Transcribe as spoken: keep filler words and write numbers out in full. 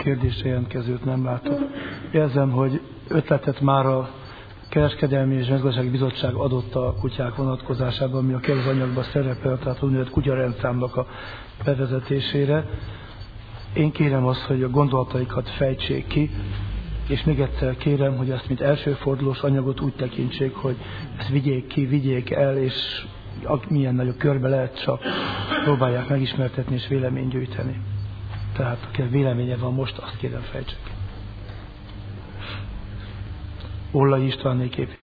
kérdésre jelentkezőt nem látok. Érzem, hogy ötletet már a Kereskedelmi és Mezőgazdasági Bizottság adott a kutyák vonatkozásában, ami a kérdőanyagban szerepel, tehát a úgynevezett kutyarendszámnak a bevezetésére. Én kérem azt, hogy a gondolataikat fejtsék ki, és még egyszer kérem, hogy ezt mint elsőfordulós anyagot úgy tekintsék, hogy ezt vigyék ki, vigyék el, és milyen nagyobb körbe lehet, csak próbálják megismertetni és véleményt gyűjteni. Tehát aki véleménye van most, azt kérem fejtsék. Ollai Istvánné kép.